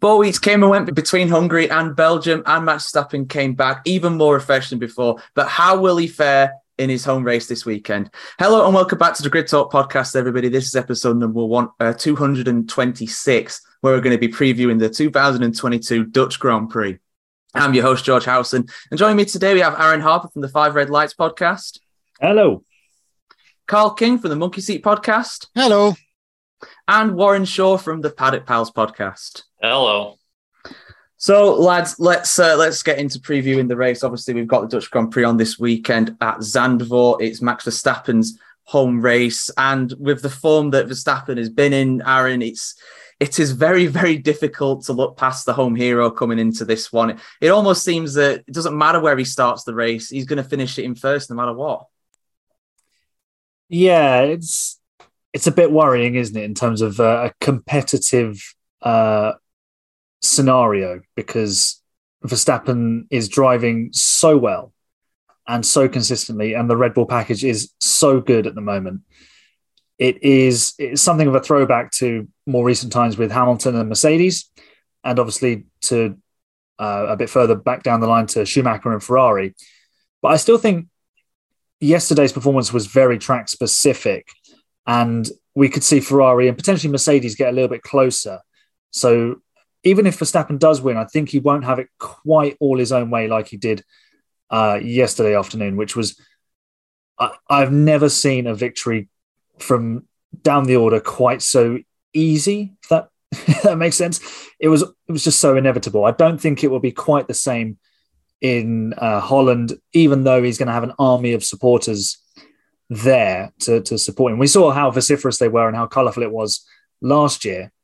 4 weeks came and went between Hungary and Belgium, and Max Verstappen came back even more refreshed than before. But how will he fare in his home race this weekend? Hello and welcome back to the Grid Talk podcast, everybody. This is episode number 226, where we're going to be previewing the 2022 Dutch Grand Prix. I'm your host, George Howson, and joining me today we have Aaron Harper from the Five Red Lights podcast. Hello. Carl King from the Monkey Seat podcast. Hello. And Warren Shaw from the Paddock Pals podcast. Hello. So, lads, let's get into previewing the race. Obviously, we've got the Dutch Grand Prix on this weekend at Zandvoort. It's Max Verstappen's home race, and with the form that Verstappen has been in, Aaron, it is very, very difficult to look past the home hero coming into this one. It almost seems that it doesn't matter where he starts the race; he's going to finish it in first, no matter what. Yeah, it's a bit worrying, isn't it, in terms of a competitive scenario, because Verstappen is driving so well and so consistently, and the Red Bull package is so good at the moment. It's something of a throwback to more recent times with Hamilton and Mercedes, and obviously to a bit further back down the line to Schumacher and Ferrari. But I still think yesterday's performance was very track specific, and we could see Ferrari and potentially Mercedes get a little bit closer. So even if Verstappen does win, I think he won't have it quite all his own way like he did yesterday afternoon, which was, I've never seen a victory from down the order quite so easy, if that makes sense. It was just so inevitable. I don't think it will be quite the same in Holland, even though he's going to have an army of supporters there to support him. We saw how vociferous they were and how colourful it was last year.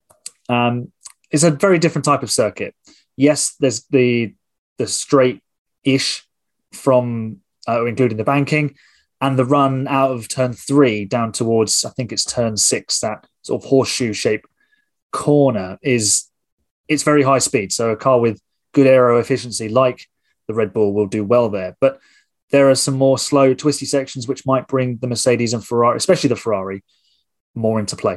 It's a very different type of circuit. Yes, there's the straight-ish from including the banking, and the run out of turn 3 down towards, I think it's turn 6, that sort of horseshoe-shaped corner it's very high speed. So a car with good aero efficiency like the Red Bull will do well there. But there are some more slow, twisty sections which might bring the Mercedes and Ferrari, especially the Ferrari, more into play.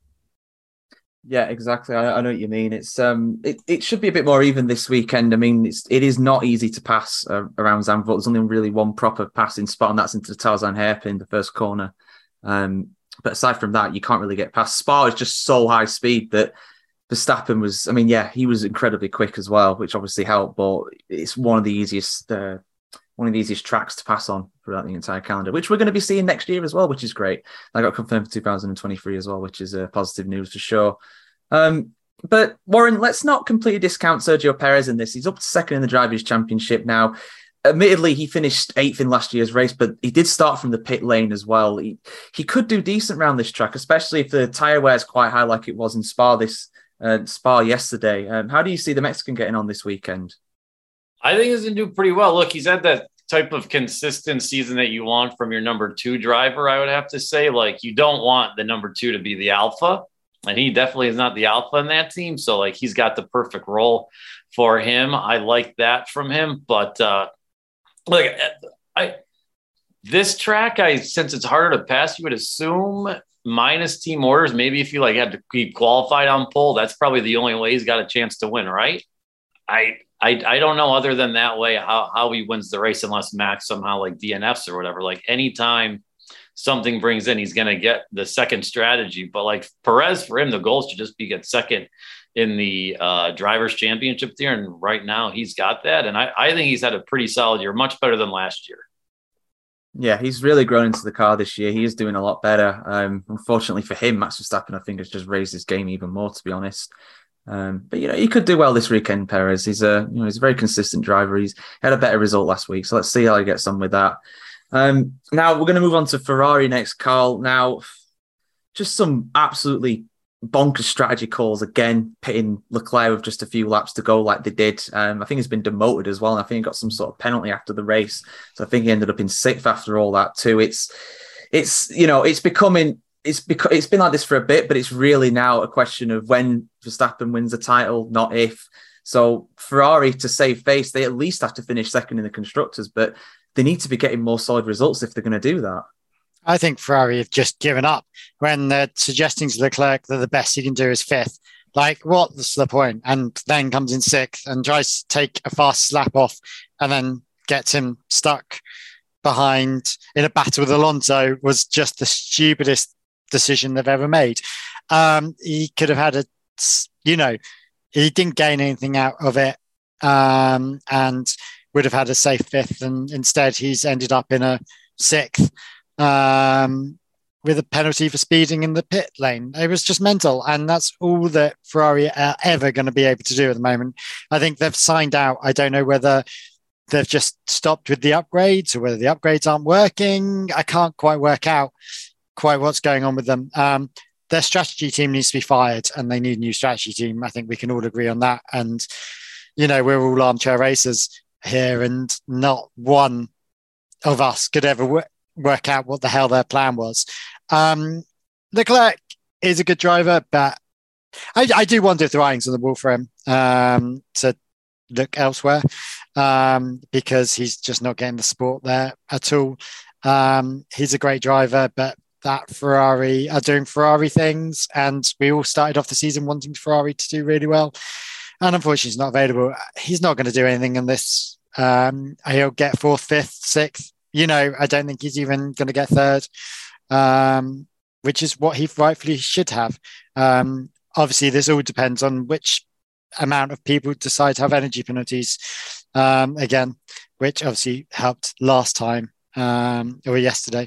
Yeah, exactly. I know what you mean. It's it should be a bit more even this weekend. I mean, it is not easy to pass around Zandvoort. There's only really one proper passing spot, and that's into the Tarzan hairpin, the first corner. But aside from that, you can't really get past. Spa is just so high speed that Verstappen was. I mean, yeah, he was incredibly quick as well, which obviously helped. But it's one of the easiest tracks to pass on throughout the entire calendar, which we're going to be seeing next year as well, which is great. I got confirmed for 2023 as well, which is positive news for sure. But Warren, let's not completely discount Sergio Perez in this. He's up to second in the Drivers' Championship now. Admittedly, he finished 8th in last year's race, but he did start from the pit lane as well. He could do decent around this track, especially if the tyre wear is quite high like it was in Spa yesterday. How do you see the Mexican getting on this weekend? I think he's going to do pretty well. Look, he's had that type of consistent season that you want from your number 2 driver, I would have to say. Like, you don't want the number 2 to be the alpha, and he definitely is not the alpha in that team. So, like, he's got the perfect role for him. I like that from him. But, this track, since it's harder to pass, you would assume minus team orders, maybe if you, like, had to keep qualified on pole, that's probably the only way he's got a chance to win, right? I don't know other than that way how he wins the race unless Max somehow like DNFs or whatever. Like anytime something brings in, he's going to get the second strategy. But like Perez, for him, the goal should just be get second in the Drivers' Championship there. And right now he's got that. And I think he's had a pretty solid year, much better than last year. Yeah, he's really grown into the car this year. He is doing a lot better. Unfortunately for him, Max Verstappen, I think, has just raised his game even more, to be honest. But he could do well this weekend. Perez, he's a very consistent driver. He's had a better result last week, so let's see how he gets on with that. Now we're going to move on to Ferrari next, Carl. Now, just some absolutely bonkers strategy calls again, pitting Leclerc with just a few laps to go, like they did. I think he's been demoted as well, and I think he got some sort of penalty after the race. So I think he ended up in 6th after all that too. It's been like this for a bit, but it's really now a question of when Verstappen wins the title, not if. So Ferrari, to save face, they at least have to finish second in the constructors, but they need to be getting more solid results if they're going to do that. I think Ferrari have just given up when they're suggesting to Leclerc that the best he can do is 5th. Like, what's the point? And then comes in sixth and tries to take a fast slap off and then gets him stuck behind in a battle with Alonso was just the stupidest decision they've ever made. He could have had he didn't gain anything out of it, and would have had a safe fifth, and instead he's ended up in a sixth with a penalty for speeding in the pit lane. It was just mental, and that's all that Ferrari are ever going to be able to do at the moment. I think they've signed out. I don't know whether they've just stopped with the upgrades or whether the upgrades aren't working. I can't quite work out quite what's going on with them. Their strategy team needs to be fired, and they need a new strategy team. I think we can all agree on that. And, we're all armchair racers here, and not one of us could ever work out what the hell their plan was. Leclerc is a good driver, but I do wonder if the writing's on the wall for him to look elsewhere, because he's just not getting the support there at all. He's a great driver, but that Ferrari are doing Ferrari things, and we all started off the season wanting Ferrari to do really well. And unfortunately, he's not available. He's not going to do anything in this. He'll get fourth, fifth, sixth. I don't think he's even going to get third, which is what he rightfully should have. Obviously, this all depends on which amount of people decide to have energy penalties again, which obviously helped last time or yesterday.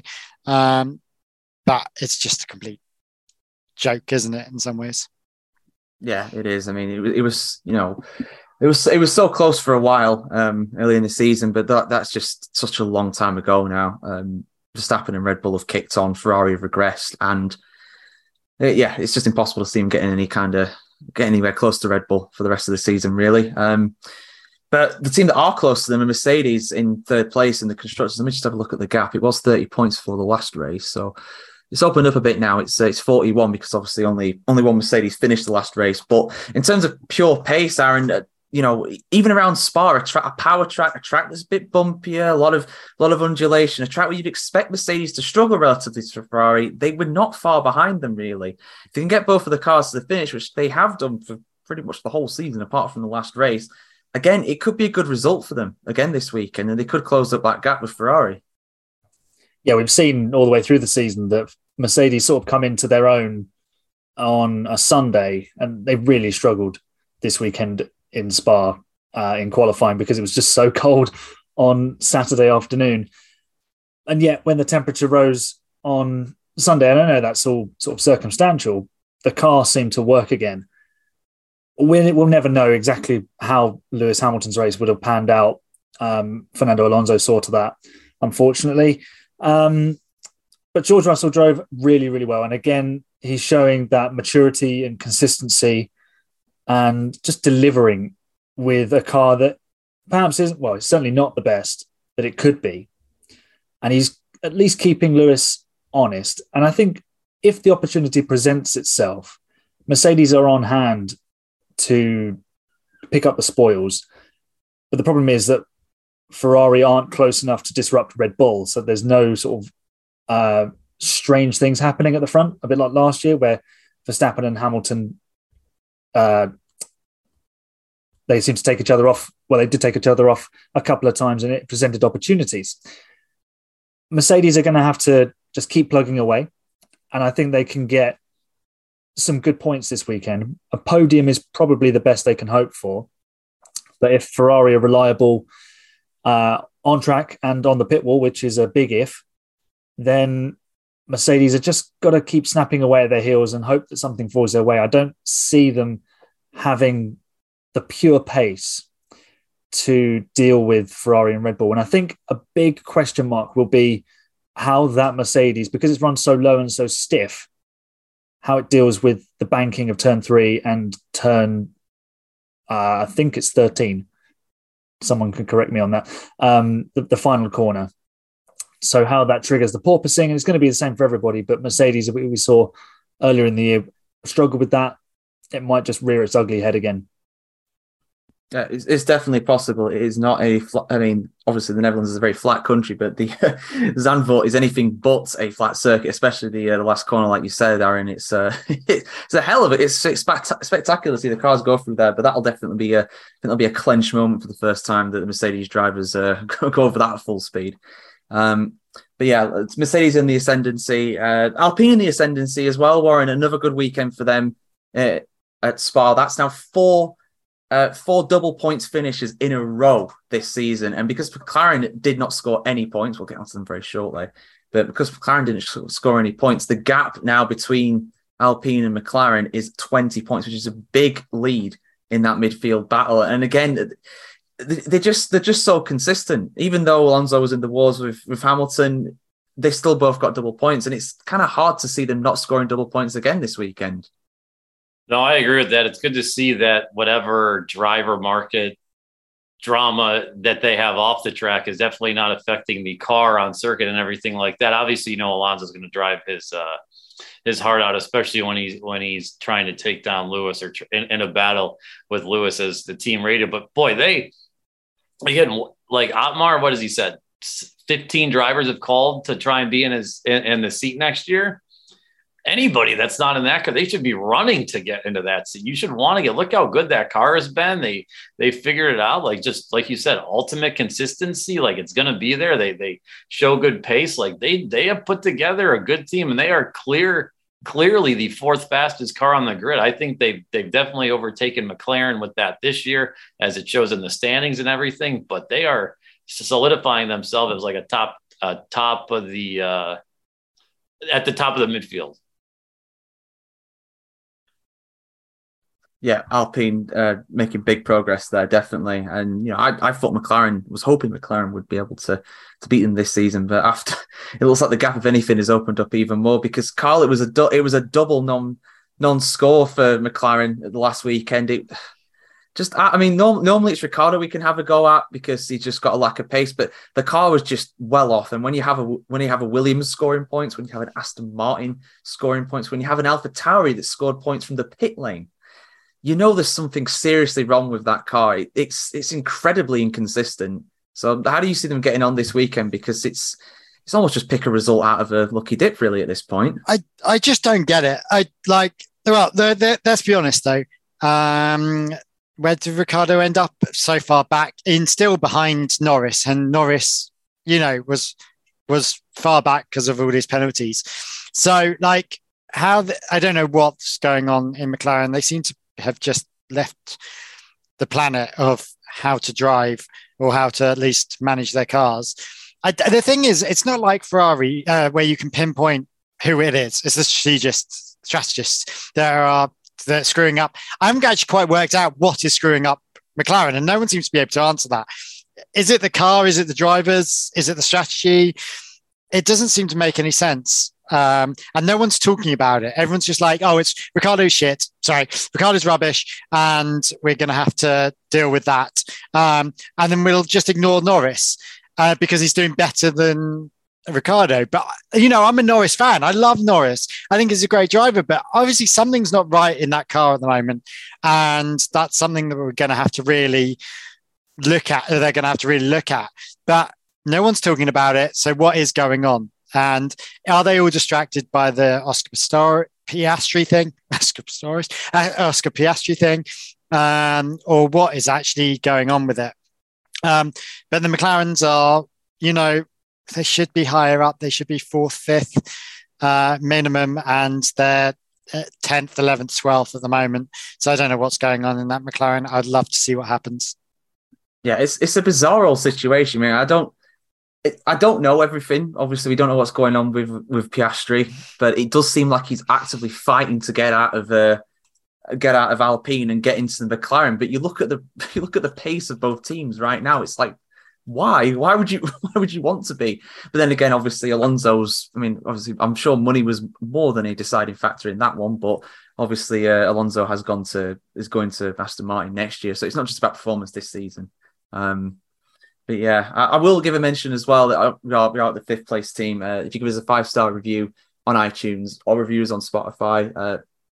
But it's just a complete joke, isn't it, in some ways? Yeah, it is. I mean, it was it was so close for a while early in the season, but that's just such a long time ago now. Verstappen and Red Bull have kicked on, Ferrari have regressed, and it's just impossible to see them getting anywhere close to Red Bull for the rest of the season, really. But the team that are close to them are Mercedes in third place in the constructors. Let me just have a look at the gap. It was 30 points for the last race, so it's opened up a bit now. It's 41 because obviously only one Mercedes finished the last race. But in terms of pure pace, Aaron, even around Spa, a power track, a track that's a bit bumpier, a lot of undulation, a track where you'd expect Mercedes to struggle relatively to Ferrari, they were not far behind them, really. If they can get both of the cars to the finish, which they have done for pretty much the whole season, apart from the last race, again, it could be a good result for them again this week, and they could close up that gap with Ferrari. Yeah, we've seen all the way through the season that Mercedes sort of come into their own on a Sunday, and they really struggled this weekend in Spa in qualifying because it was just so cold on Saturday afternoon. And yet when the temperature rose on Sunday, and I know that's all sort of circumstantial, the car seemed to work again. We'll never know exactly how Lewis Hamilton's race would have panned out. Fernando Alonso saw to that, unfortunately. But George Russell drove really, really well. And again, he's showing that maturity and consistency and just delivering with a car that perhaps isn't, well, it's certainly not the best that it could be. And he's at least keeping Lewis honest. And I think if the opportunity presents itself, Mercedes are on hand to pick up the spoils. But the problem is that Ferrari aren't close enough to disrupt Red Bull. So there's no sort of strange things happening at the front, a bit like last year where Verstappen and Hamilton, they seem to take each other off. Well, they did take each other off a couple of times and it presented opportunities. Mercedes are going to have to just keep plugging away. And I think they can get some good points this weekend. A podium is probably the best they can hope for. But if Ferrari are reliable on track and on the pit wall, which is a big if, then Mercedes have just got to keep snapping away at their heels and hope that something falls their way. I don't see them having the pure pace to deal with Ferrari and Red Bull. And I think a big question mark will be how that Mercedes, because it's run so low and so stiff, how it deals with the banking of turn 3 and turn, I think it's 13. Someone can correct me on that. The final corner. So how that triggers the porpoising, and it's going to be the same for everybody, but Mercedes, we saw earlier in the year, struggle with that. It might just rear its ugly head again. Yeah, it's definitely possible. It is not a flat. I mean, obviously the Netherlands is a very flat country, but the Zandvoort is anything but a flat circuit, especially the last corner, like you said, Aaron. It's it's a hell of it. It's spectacular to see the cars go through there. But that'll definitely be I think that'll be a clench moment for the first time that the Mercedes drivers go over that at full speed. But yeah, it's Mercedes in the ascendancy, Alpine in the ascendancy as well. Warren, another good weekend for them at Spa. That's now four double points finishes in a row this season. And because McLaren did not score any points, we'll get onto them very shortly, but because McLaren didn't score any points, the gap now between Alpine and McLaren is 20 points, which is a big lead in that midfield battle. And again, they're just so consistent. Even though Alonso was in the wars with Hamilton, they still both got double points. And it's kind of hard to see them not scoring double points again this weekend. No, I agree with that. It's good to see that whatever driver market drama that they have off the track is definitely not affecting the car on circuit and everything like that. Obviously, Alonso's going to drive his heart out, especially when he's trying to take down Lewis or in a battle with Lewis as the team rated. But boy, again, like Otmar, what has he said? 15 drivers have called to try and be in the seat next year. Anybody that's not in that car, they should be running to get into that seat. You should want to look how good that car has been. They figured it out. Like, just like you said, ultimate consistency. Like, it's going to be there. They show good pace. Like they have put together a good team, and they are clearly the fourth fastest car on the grid. I think they've definitely overtaken McLaren with that this year, as it shows in the standings and everything, but they are solidifying themselves as like at the top of the midfield. Yeah, Alpine making big progress there, definitely. And I thought was hoping McLaren would be able to beat them this season, but after it looks like the gap, if anything, has opened up even more, because Carl, it was a double non-score for McLaren at the last weekend. Normally it's Ricciardo we can have a go at because he's just got a lack of pace, but the car was just well off. And when you have a Williams scoring points, when you have an Aston Martin scoring points, when you have an AlphaTauri that scored points from the pit lane, there's something seriously wrong with that car. It's incredibly inconsistent. So how do you see them getting on this weekend? Because it's almost just pick a result out of a lucky dip, really, at this point. I just don't get it. Let's be honest though. Where did Ricciardo end up? So far back, still behind Norris, and Norris, was far back because of all these penalties. So I don't know what's going on in McLaren. They seem to have just left the planet of how to drive or how to at least manage their cars. The thing is, it's not like Ferrari where you can pinpoint who it is. It's the strategists. They're screwing up. I'm actually quite worked out what is screwing up McLaren, and no one seems to be able to answer that. Is it the car? Is it the drivers? Is it the strategy? It doesn't seem to make any sense. And no one's talking about it. Everyone's just like, oh, it's Ricciardo's shit. Sorry, Ricciardo's rubbish, and we're going to have to deal with that. And then we'll just ignore Norris because he's doing better than Ricciardo. But, I'm a Norris fan. I love Norris. I think he's a great driver, but obviously something's not right in that car at the moment. And that's something that we're going to have to really look at. They're going to have to really look at. But no one's talking about it. So what is going on? And are they all distracted by the Oscar Piastri thing? Oscar Piastri thing? Or what is actually going on with it? But the McLarens are, they should be higher up. They should be 4th, 5th minimum, and they're 10th, 11th, 12th at the moment. So I don't know what's going on in that McLaren. I'd love to see what happens. Yeah, it's a bizarre situation. I mean, I don't know everything. Obviously, we don't know what's going on with Piastri, but it does seem like he's actively fighting to get out of Alpine and get into the McLaren. But you look at the pace of both teams right now. It's like, why would you want to be? But then again, obviously Alonso's. I mean, obviously, I'm sure money was more than a deciding factor in that one. But obviously, Alonso is going to Aston Martin next year, so it's not just about performance this season. But yeah, I will give a mention as well that we are at the 5th place team. If you give us a 5-star review on iTunes or reviews on Spotify,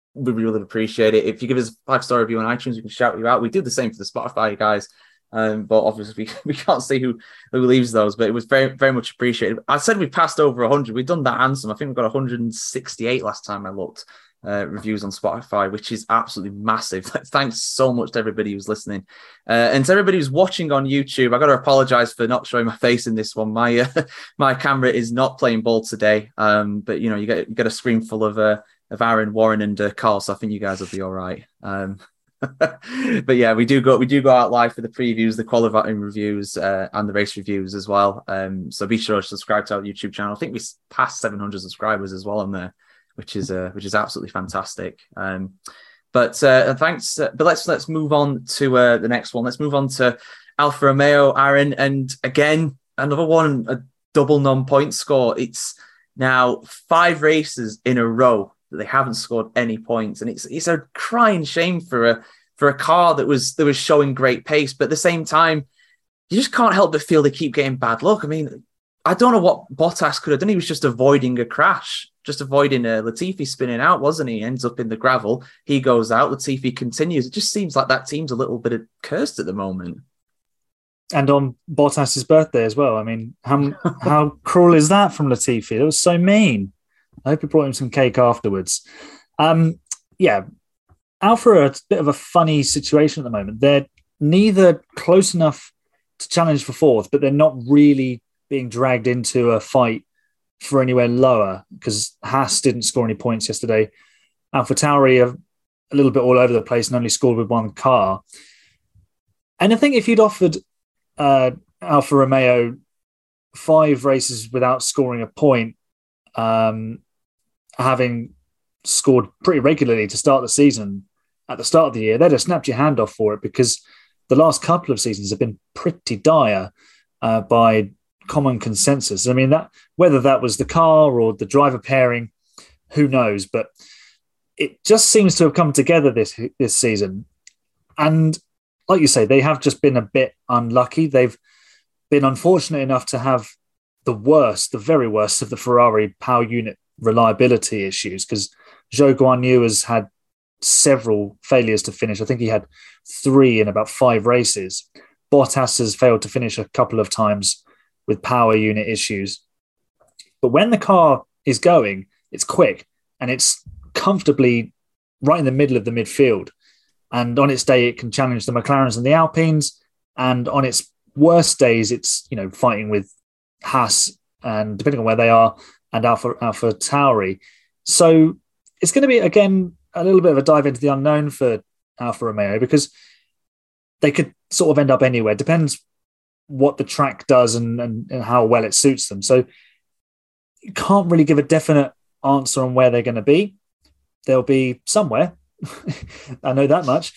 we really appreciate it. If you give us a 5-star review on iTunes, we can shout you out. We do the same for the Spotify guys. But obviously we can't see who leaves those, but it was very, very much appreciated. I said we passed over 100. We've done that handsome. I think we got 168 last time I looked, reviews on Spotify, which is absolutely massive. Thanks so much to everybody who's listening. And to everybody who's watching on YouTube, I got to apologize for not showing my face in this one. My my camera is not playing ball today. But you get a screen full of Aaron, Warren, and Carl, so I think you guys will be all right. But yeah, we do go out live for the previews, the qualifying reviews, and the race reviews as well. So be sure to subscribe to our YouTube channel. I think we passed 700 subscribers as well on there, which is absolutely fantastic. But thanks. But let's move on to the next one. Let's move on to Alfa Romeo, Aaron, and again another one, a double non-point score. It's now 5 races in a row that they haven't scored any points, and it's a crying shame for a car that was showing great pace, but at the same time, you just can't help but feel they keep getting bad luck. I mean, I don't know what Bottas could have done. He was just avoiding a crash, just avoiding Latifi spinning out, wasn't he? Ends up in the gravel. He goes out. Latifi continues. It just seems like that team's a little bit cursed at the moment. And on Bottas's birthday as well. I mean, how cruel is that from Latifi? It was so mean. I hope he brought him some cake afterwards. Yeah, Alfa are a bit of a funny situation at the moment. They're neither close enough to challenge for 4th, but they're not really being dragged into a fight for anywhere lower because Haas didn't score any points yesterday. AlphaTauri are a little bit all over the place and only scored with 1 car. And I think if you'd offered Alfa Romeo 5 races without scoring a point, having scored pretty regularly to start the season at the start of the year, they'd have snapped your hand off for it because the last couple of seasons have been pretty dire by common consensus. I mean, that whether that was the car or the driver pairing, who knows? But it just seems to have come together this season. And like you say, they have just been a bit unlucky. They've been unfortunate enough to have the very worst of the Ferrari power unit reliability issues because Zhou Guanyu has had several failures to finish. I think he had 3 in about 5 races. Bottas has failed to finish a couple of times with power unit issues. But when the car is going, it's quick and it's comfortably right in the middle of the midfield. And on its day, it can challenge the McLarens and the Alpines. And on its worst days, it's fighting with Haas and depending on where they are, and AlphaTauri. So it's going to be, again, a little bit of a dive into the unknown for Alfa Romeo because they could sort of end up anywhere. Depends what the track does and how well it suits them. So you can't really give a definite answer on where they're going to be. They'll be somewhere. I know that much.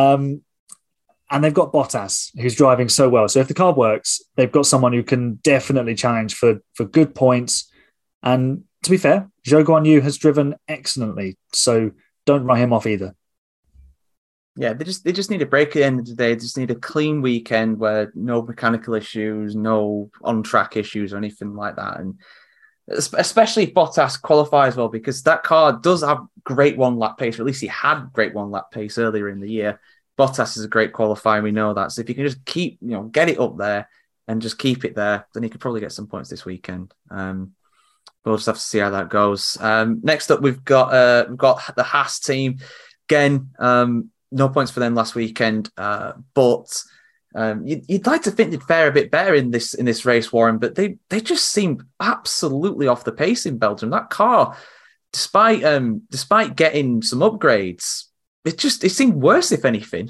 And they've got Bottas, who's driving so well. So if the car works, they've got someone who can definitely challenge for good points. And to be fair, Zhou Guanyu has driven excellently. So don't write him off either. Yeah, they just need a break at the end of the day. They just need a clean weekend where no mechanical issues, no on-track issues or anything like that. And especially if Bottas qualifies well, because that car does have great 1-lap pace, or at least he had great 1-lap pace earlier in the year. Bottas is a great qualifier, we know that. So if you can just keep, get it up there and just keep it there, then you could probably get some points this weekend. We'll just have to see how that goes. Next up, we've got the Haas team. Again, no points for them last weekend, but you'd like to think they'd fare a bit better in this race, Warren. But they just seem absolutely off the pace in Belgium. That car, despite getting some upgrades, it seemed worse, if anything.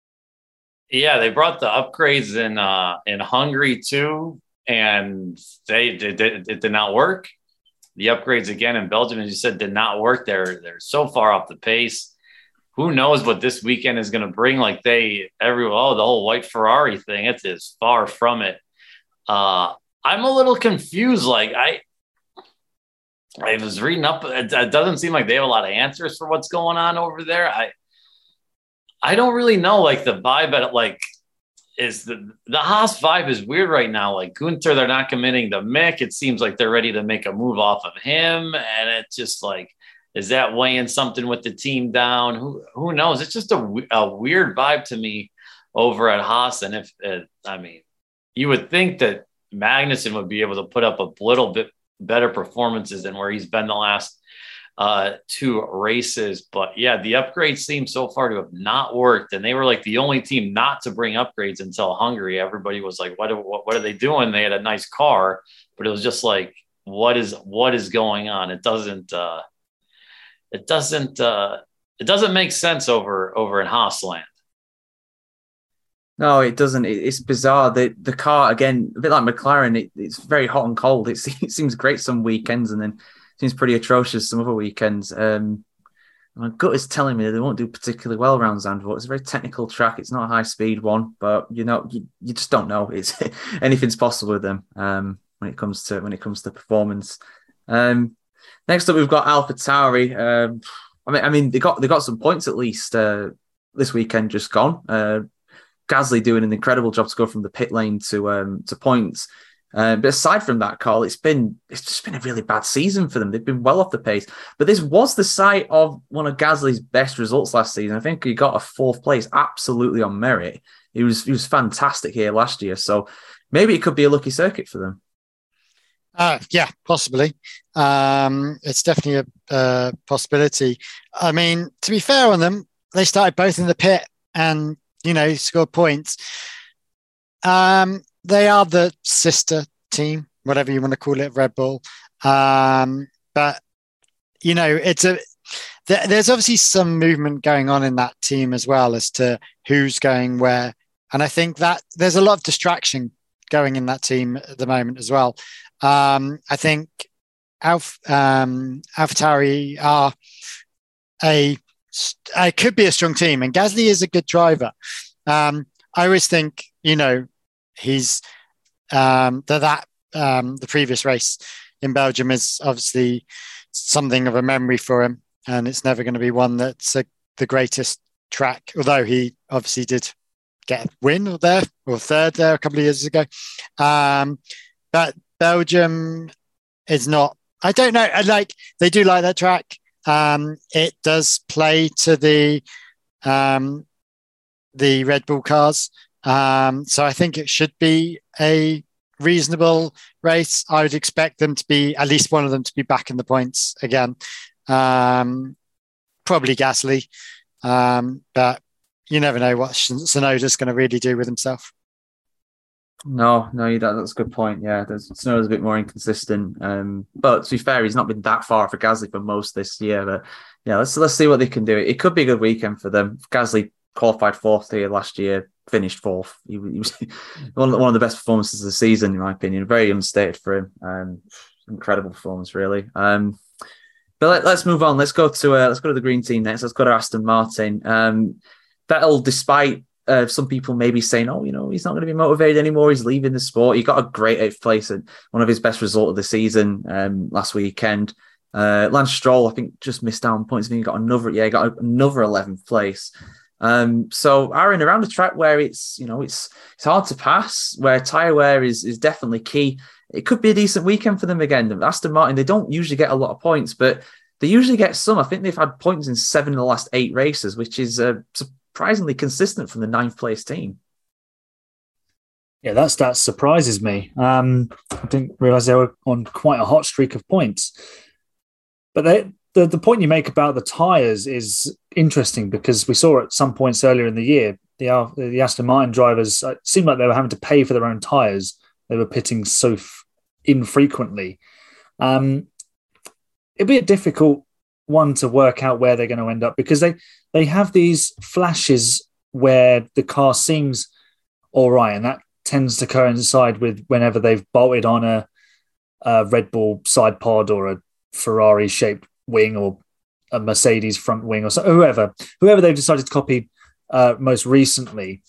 Yeah, they brought the upgrades in Hungary too, and it did not work. The upgrades again in Belgium, as you said, did not work. They're so far off the pace. Who knows what this weekend is going to bring? Like the whole white Ferrari thing, it is far from it. I'm a little confused. Like I was reading up. It doesn't seem like they have a lot of answers for what's going on over there. I don't really know. Like the vibe is the Haas vibe is weird right now. Like Gunther, they're not committing to Mick. It seems like they're ready to make a move off of him. And it's just like, Is that weighing something with the team down? Who knows? It's just a weird vibe to me over at Haas. And you would think that Magnussen would be able to put up a little bit better performances than where he's been the last 2 races. But yeah, the upgrades seem so far to have not worked. And they were like the only team not to bring upgrades until Hungary. Everybody was like, what are they doing? They had a nice car, but it was just like, what is going on? It doesn't make sense over in Haasland. No, it doesn't. It's bizarre. The car, again, a bit like McLaren, it's very hot and cold. It seems great some weekends and then seems pretty atrocious some other weekends. My gut is telling me they won't do particularly well around Zandvoort. It's a very technical track. It's not a high-speed one, but you just don't know. It's anything's possible with them when it comes to performance. Next up, we've got AlphaTauri. I mean, they got some points at least this weekend just gone. Gasly doing an incredible job to go from the pit lane to points. But aside from that, Carl, it's just been a really bad season for them. They've been well off the pace. But this was the site of one of Gasly's best results last season. I think he got a 4th place absolutely on merit. He was fantastic here last year. So maybe it could be a lucky circuit for them. Yeah, possibly. It's definitely a possibility. I mean, to be fair on them, they started both in the pit and scored points. They are the sister team, whatever you want to call it, Red Bull. But there's obviously some movement going on in that team as well as to who's going where. And I think that there's a lot of distraction going in that team at the moment as well. I think AlphaTauri are could be a strong team, and Gasly is a good driver. I always think, he's the previous race in Belgium is obviously something of a memory for him, and it's never going to be one that's the greatest track, although he obviously did get a win or third there a couple of years ago. But Belgium is not, I don't know, they do like that track. It does play to the Red Bull cars. So I think it should be a reasonable race. I would expect them to be, at least one of them to be back in the points again. Probably Gasly. But you never know what Tsunoda's going to really do with himself. No, you don't. That's a good point. Yeah, Tsunoda's a bit more inconsistent. But to be fair, he's not been that far for Gasly for most this year. But yeah, let's see what they can do. It could be a good weekend for them. Gasly qualified 4th here last year, finished 4th. He was one of the best performances of the season, in my opinion. Very understated for him. Incredible performance, really. But let's move on. Let's go to the green team next. Let's go to Aston Martin. Vettel, despite some people maybe saying, he's not going to be motivated anymore, he's leaving the sport. He got a great 8th place at one of his best results of the season last weekend. Lance Stroll, I think, just missed out on points. I think he got another 11th place. So Aaron, around a track where it's hard to pass, where tyre wear is definitely key, it could be a decent weekend for them again. Aston Martin, they don't usually get a lot of points, but they usually get some. I think they've had points in 7 of the last 8 races, which is surprisingly consistent from the 9th place team. Yeah, that surprises me. I didn't realise they were on quite a hot streak of points. But the point you make about the tyres is interesting, because we saw at some points earlier in the year, the Aston Martin drivers seemed like they were having to pay for their own tyres. They were pitting so infrequently. It'd be a difficult one to work out where they're going to end up, because they have these flashes where the car seems all right, and that tends to coincide with whenever they've bolted on a Red Bull side pod or a Ferrari-shaped wing or a Mercedes front wing, or so, whoever they've decided to copy most recently.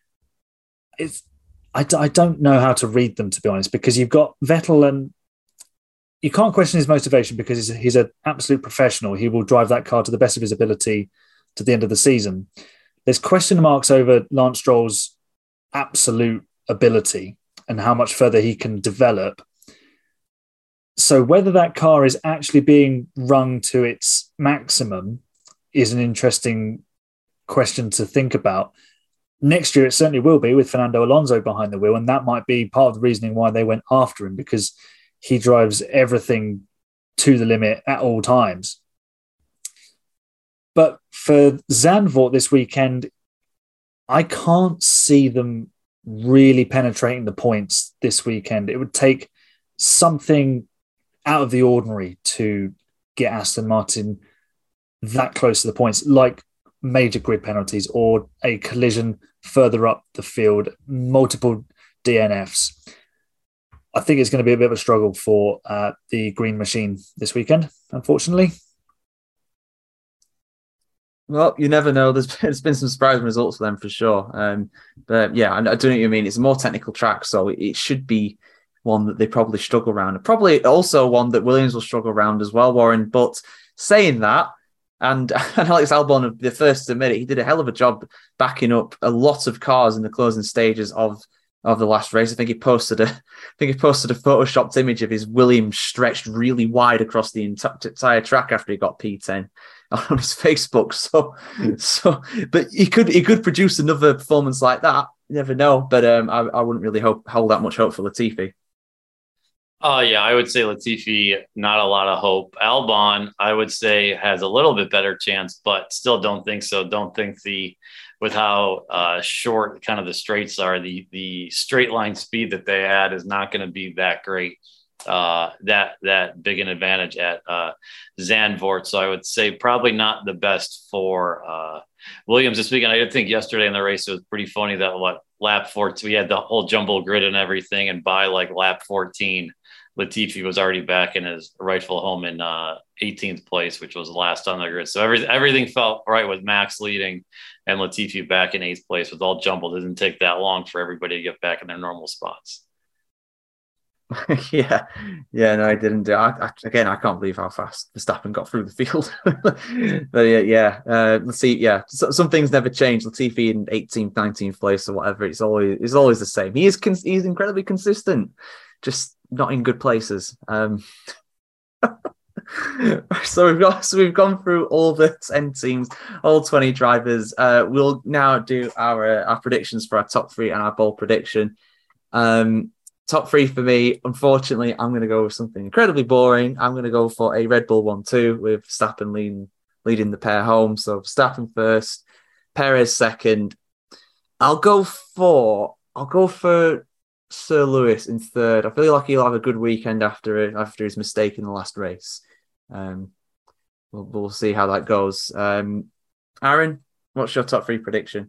I don't know how to read them, to be honest, because you've got Vettel, and you can't question his motivation because he's an absolute professional. He will drive that car to the best of his ability to the end of the season. There's question marks over Lance Stroll's absolute ability and how much further he can develop. So whether that car is actually being rung to its maximum is an interesting question to think about. Next year, it certainly will be with Fernando Alonso behind the wheel, and that might be part of the reasoning why they went after him, because he drives everything to the limit at all times. But for Zandvoort this weekend, I can't see them really penetrating the points this weekend. It would take something out of the ordinary to get Aston Martin that close to the points, like major grid penalties or a collision further up the field, multiple DNFs. I think it's going to be a bit of a struggle for the Green Machine this weekend, unfortunately. Well, you never know. There's been some surprising results for them for sure. But yeah, I don't know what you mean. It's a more technical track, so it should be one that they probably struggle around. Probably also one that Williams will struggle around as well, Warren. But saying that, and Alex Albon, the first to admit it, he did a hell of a job backing up a lot of cars in the closing stages of the last race. I think he posted a photoshopped image of his Williams stretched really wide across the entire track after he got P10 on his Facebook. So, but he could produce another performance like that. You never know. But I wouldn't really hold that much hope for Latifi. Oh, yeah, I would say Latifi, not a lot of hope. Albon, I would say, has a little bit better chance, but still don't think so. Don't think with how short kind of the straights are, the straight line speed that they had is not going to be that great, that big an advantage at Zandvoort. So I would say probably not the best for Williams this weekend. I did think yesterday in the race, it was pretty funny that lap 14, we had the whole jumble grid and everything, and by like lap 14, Latifi was already back in his rightful home in 18th place, which was last on the grid. So everything felt right with Max leading and Latifi back in 8th place with all jumbled. It didn't take that long for everybody to get back in their normal spots. Yeah, no, I didn't do. I can't believe how fast Verstappen got through the field. But let's see. Yeah, some things never change. Latifi in 18th, 19th place or whatever. It's always the same. He's incredibly consistent, just not in good places. So we've gone through all the 10 teams, all 20 drivers. We'll now do our predictions for our top three and our bold prediction. Top three for me, unfortunately, I'm going to go with something incredibly boring. I'm going to go for a Red Bull 1-2 with Verstappen leading the pair home. So Verstappen first, Perez second. I'll go for Sir Lewis in third. I feel like he'll have a good weekend after his mistake in the last race. We'll see how that goes. Aaron, what's your top three prediction?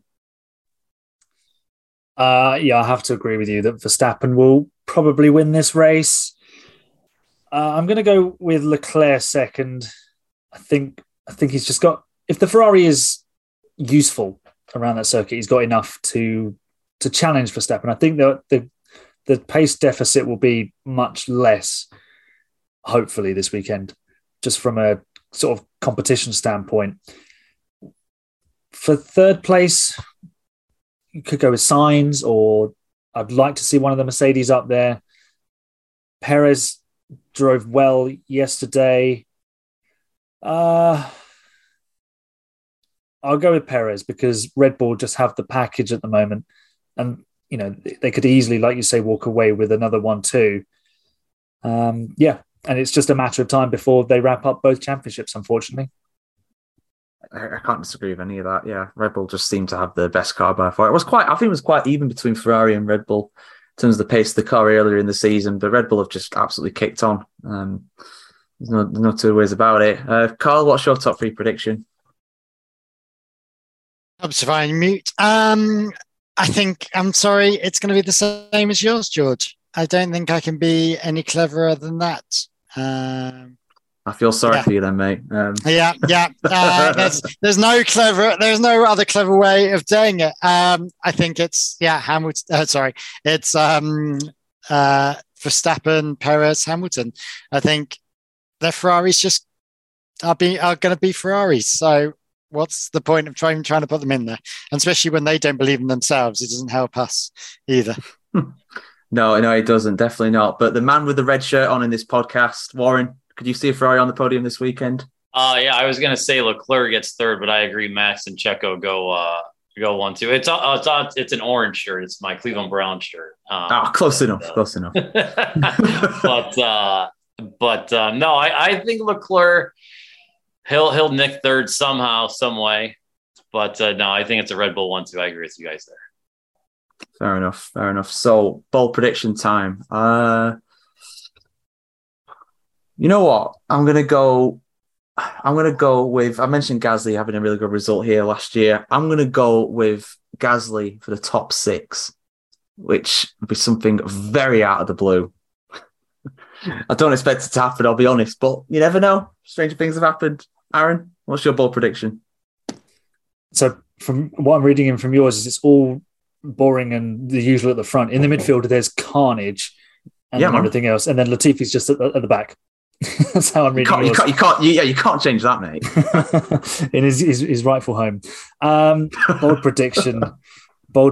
I have to agree with you that Verstappen will probably win this race. I'm going to go with Leclerc second. I think he's just got, if the Ferrari is useful around that circuit, he's got enough to challenge Verstappen. I think that the pace deficit will be much less, hopefully, this weekend, just from a sort of competition standpoint. For third place, you could go with Sainz, or I'd like to see one of the Mercedes up there. Perez drove well yesterday. I'll go with Perez because Red Bull just have the package at the moment. And, they could easily, like you say, walk away with another 1-2. And it's just a matter of time before they wrap up both championships, unfortunately. I can't disagree with any of that. Yeah, Red Bull just seemed to have the best car by far. I think it was quite even between Ferrari and Red Bull in terms of the pace of the car earlier in the season, but Red Bull have just absolutely kicked on. There's no two ways about it. Carl, what's your top three prediction? I'm surviving mute. I think, I'm sorry, it's going to be the same as yours, George. I don't think I can be any cleverer than that. I feel sorry for you then, mate. There's no other clever way of doing it. I think it's Hamilton. It's Verstappen, Perez, Hamilton. I think their Ferraris just are going to be Ferraris. So what's the point of trying to put them in there? And especially when they don't believe in themselves, it doesn't help us either. No, it doesn't. Definitely not. But the man with the red shirt on in this podcast, Warren, could you see a Ferrari on the podium this weekend? Yeah, I was gonna say Leclerc gets third, but I agree. Max and Checo go 1-2. It's an orange shirt. It's my Cleveland Brown shirt. Close enough. Close enough. but no, I think Leclerc he'll nick third somehow, some way. But no, I think it's a Red Bull 1-2. I agree with you guys there. Fair enough. So, bold prediction time. You know what? I'm gonna go with. I mentioned Gasly having a really good result here last year. I'm gonna go with Gasly for the top 6, which would be something very out of the blue. I don't expect it to happen, I'll be honest, but you never know. Stranger things have happened. Aaron, what's your bold prediction? So, from what I'm reading in from yours, is it's all boring and the usual at the front. In the midfield, there's carnage and everything else, and then Latifi's just at the back. That's how I'm reading. You can't change that, mate. In his rightful home. Bold prediction. Do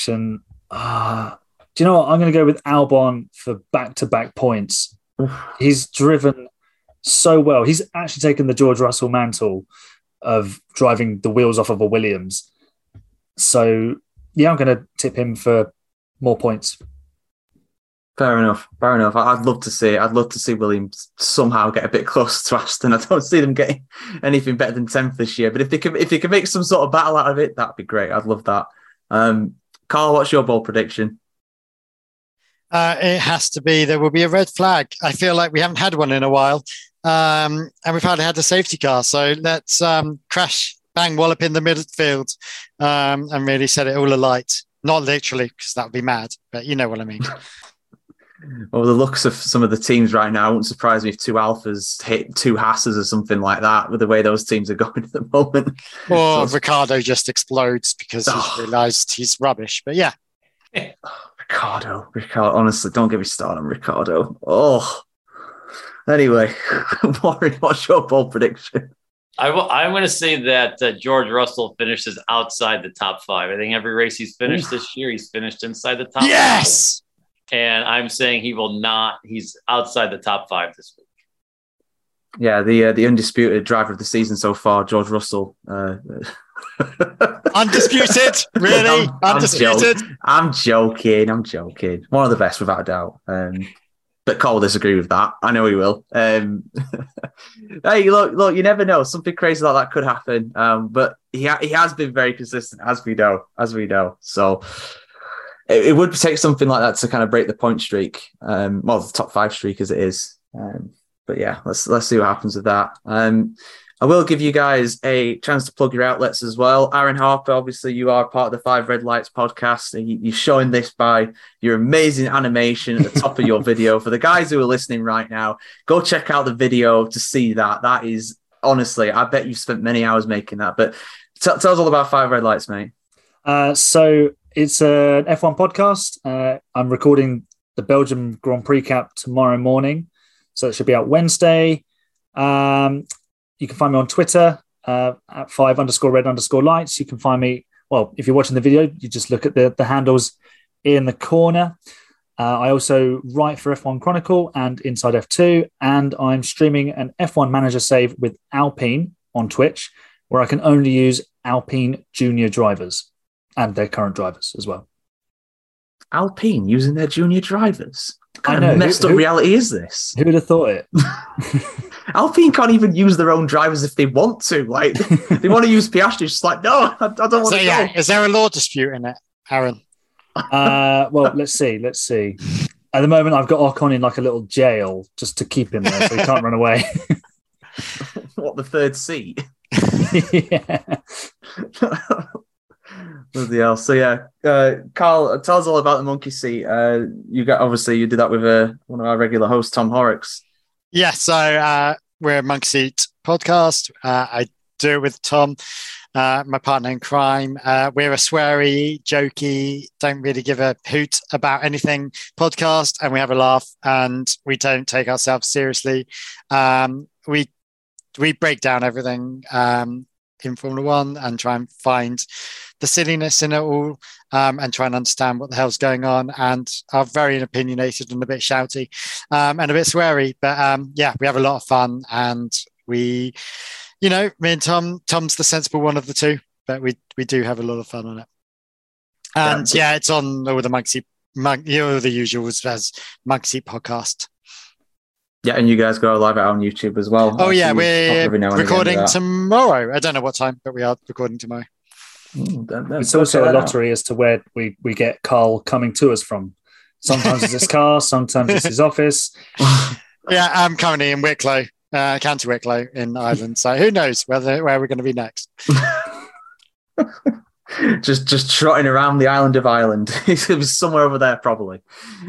you know what? I'm going to go with Albon for back-to-back points. He's driven so well. He's actually taken the George Russell mantle of driving the wheels off of a Williams. So, yeah, I'm going to tip him for more points. Fair enough. I'd love to see Williams somehow get a bit closer to Aston. I don't see them getting anything better than 10th this year. But if they can make some sort of battle out of it, that'd be great. I'd love that. Carl, what's your bold prediction? It has to be there will be a red flag. I feel like we haven't had one in a while. And we've hardly had a safety car. So let's crash, bang, wallop in the midfield and really set it all alight. Not literally, because that would be mad, but you know what I mean. Well, the looks of some of the teams right now, it wouldn't surprise me if 2 Alphas hit 2 Hasses or something like that with the way those teams are going at the moment. Or Ricardo just explodes because he's realised he's rubbish. But yeah. Ricardo, honestly, don't get me started on Ricardo. Oh. Anyway, Warren, what's your bold prediction? I'm going to say that George Russell finishes outside the top 5. I think every race he's finished this year, he's finished inside the top 5. Yes! And I'm saying he will not. He's outside the top 5 this week. Yeah, the undisputed driver of the season so far, George Russell. Undisputed? Really? Undisputed? I'm joking. One of the best, without a doubt. But Cole will disagree with that. I know he will. Hey, look, you never know. Something crazy like that could happen. But he has been very consistent, as we know. So it would take something like that to kind of break the point streak. The top 5 streak as it is. But yeah, let's see what happens with that. I will give you guys a chance to plug your outlets as well. Aaron Harper, obviously you are part of the 5 Red Lights podcast. You're showing this by your amazing animation at the top of your video. For the guys who are listening right now, go check out the video to see that. That is, honestly, I bet you've spent many hours making that. But tell us all about 5 Red Lights, mate. So it's an F1 podcast. I'm recording the Belgium Grand Prix cap tomorrow morning. So it should be out Wednesday. You can find me on Twitter at 5_red_lights. You can find me, well, if you're watching the video, you just look at the handles in the corner. I also write for F1 Chronicle and Inside F2, and I'm streaming an F1 Manager save with Alpine on Twitch, where I can only use Alpine junior drivers and their current drivers as well. Alpine using their junior drivers? What kind of messed up reality is this? Who would have thought it? Alpine can't even use their own drivers if they want to. Like, they want to use Piastri. Just like, no, I don't want to go. Is there a law dispute in it, Aaron? Well, let's see. At the moment, I've got Ocon in like a little jail just to keep him there so he can't run away. What, the third seat? Yeah. Bloody hell. So yeah, Carl, tell us all about the monkey seat. You did that with one of our regular hosts, Tom Horrocks. Yeah, so we're a Monkey Seat podcast. I do it with Tom, my partner in crime. We're a sweary, jokey, don't really give a hoot about anything podcast, and we have a laugh, and we don't take ourselves seriously. We break down everything in Formula One and try and find the silliness in it all, and try and understand what the hell's going on, and are very opinionated and a bit shouty, and a bit sweary. But yeah, we have a lot of fun, and we, you know, me and Tom's the sensible one of the two, but we do have a lot of fun on it. And yeah, it's on all the the usuals as Mug Seat Podcast. Yeah, and you guys go live out on YouTube as well. Oh yeah, we're recording tomorrow. I don't know what time, but we are recording tomorrow. It's also a lottery as to where we get Carl coming to us from. Sometimes it's his car, sometimes it's his office. Yeah, I'm currently in Wicklow, County Wicklow in Ireland. So who knows where we're going to be next. just trotting around the island of Ireland. It's going to be somewhere over there, probably.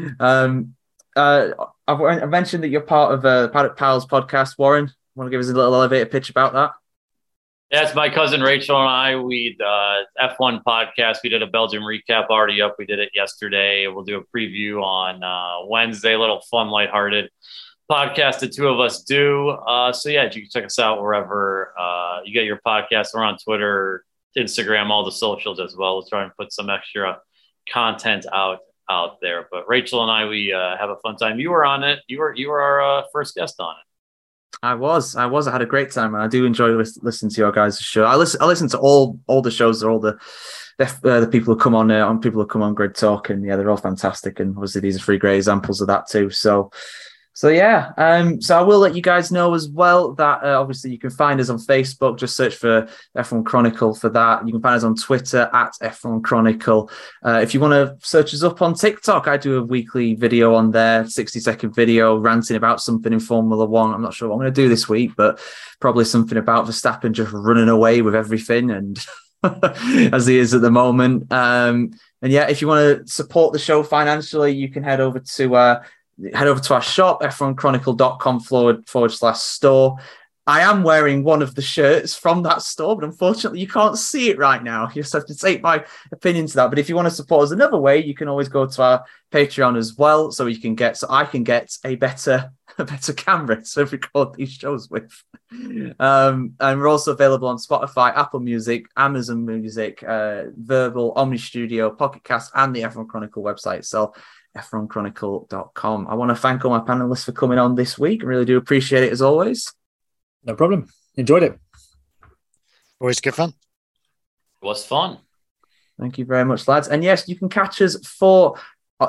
I've mentioned that you're part of Paddock Pals podcast. Warren, want to give us a little elevator pitch about that? Yeah, it's my cousin Rachel and I. We F1 podcast. We did a Belgium recap already up. We did it yesterday. We'll do a preview on Wednesday. A little fun, lighthearted podcast the two of us do. So yeah, you can check us out wherever you get your podcast. We're on Twitter, Instagram, all the socials as well. We'll try and put some extra content out there. But Rachel and I, we have a fun time. You were on it. You were our first guest on it. I was. I had a great time, and I do enjoy listening to your guys' show. I listen to all the shows, all the people who come on people who come on Grid Talk, and yeah, they're all fantastic. And obviously, these are three great examples of that too. So yeah, so I will let you guys know as well that obviously you can find us on Facebook. Just search for F1 Chronicle for that. You can find us on Twitter at F1 Chronicle. If you want to search us up on TikTok, I do a weekly video on there, 60-second video ranting about something in Formula One. I'm not sure what I'm going to do this week, but probably something about Verstappen just running away with everything, and as he is at the moment. And yeah, if you want to support the show financially, you can head over to our shop, f1chronicle.com/store. I am wearing one of the shirts from that store, but unfortunately you can't see it right now. You just have to take my opinion to that. But if you want to support us another way, you can always go to our Patreon as well, so I can get a better camera to record these shows with. And we're also available on Spotify, Apple Music, Amazon Music, Verbal, Omni Studio, Pocket Cast, and the F1 Chronicle website. So f1chronicle.com. I want to thank all my panelists for coming on this week. I really do appreciate it, as always. No problem. Enjoyed it. Always good fun. It was fun. Thank you very much, lads. And yes, you can catch us for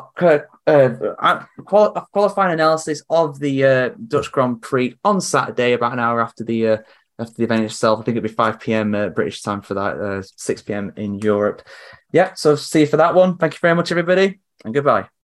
qualifying analysis of the Dutch Grand Prix on Saturday, about an hour after the event itself. I think it'll be 5 p.m. British time for that, 6 p.m. in Europe. Yeah, so see you for that one. Thank you very much, everybody, and goodbye.